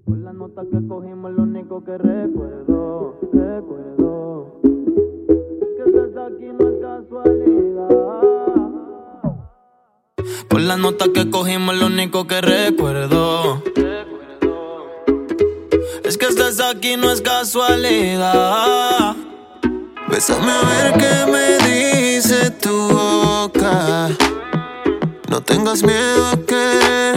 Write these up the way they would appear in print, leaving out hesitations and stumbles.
Por la nota que cogimos, lo único que recuerdo. Que estés aquí no es casualidad. Por la nota que cogimos, lo único que recuerdo. Es que estés aquí no es casualidad. Bésame a ver qué me dice tu boca. No tengas miedo a querer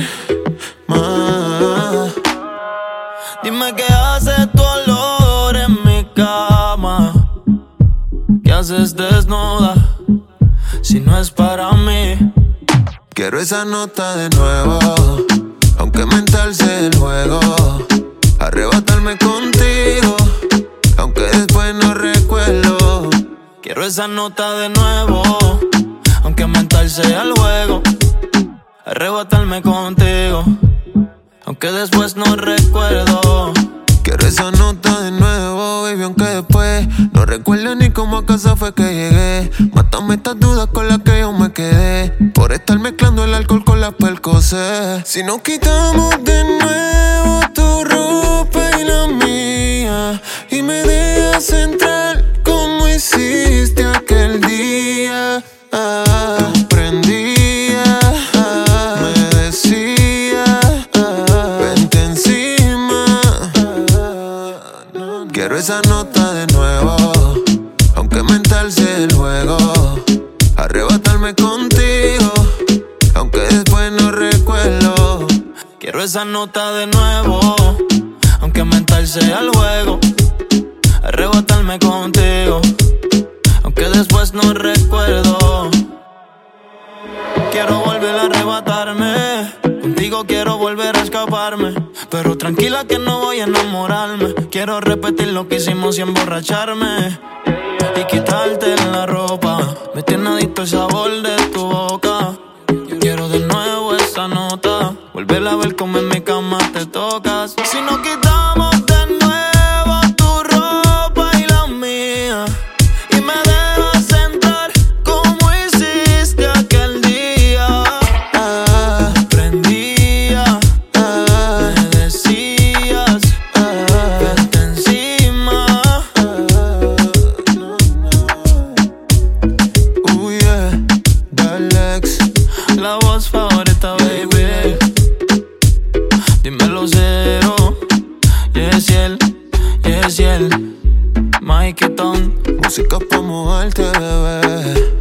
más. Dime qué hace tu olor en mi cama. ¿Qué haces desnuda si no es para mí? Quiero esa nota de nuevo, aunque mental sea el juego. Arrebatarme contigo, aunque después no recuerdo. Quiero esa nota de nuevo, aunque mental sea el juego. Arrebatarme contigo, aunque después no recuerdo. Quiero esa nota de nuevo, baby, aunque después no recuerdo ni cómo a casa fue que llegué. Mátame estas dudas con las que yo me quedé, por estar mezclando el alcohol con las Percocet. Si nos quitamos de nuevo tu ropa y la mía, y me dejas entrar como hiciste aquel día. Tú prendías, me decías, vente encima. Quiero esa nota de nuevo, aunque mental sea el juego. Arrebatarme contigo, aunque después no recuerdo. Quiero esa nota de nuevo, aunque mental sea el juego. Arrebatarme contigo, aunque después no recuerdo. Quiero volver a arrebatarme, contigo quiero volver a escaparme, pero tranquila que no voy a enamorarme. Quiero repetir lo que hicimos y emborracharme y quitarte la ropa. Me tiene adicto el sabor de tu boca. Quiero de nuevo esa nota, volver a ver cómo en mi cama te tocas. Si nos quitamos de nuevo tu ropa y la mía, y me dejas entrar como hiciste aquel día. Prendía, me decías, vente encima. Yeah, Dalex, La voz favorita, baby. Dímelo cero. Yes, y él. Mike Town. música pa' mojarte, bebé.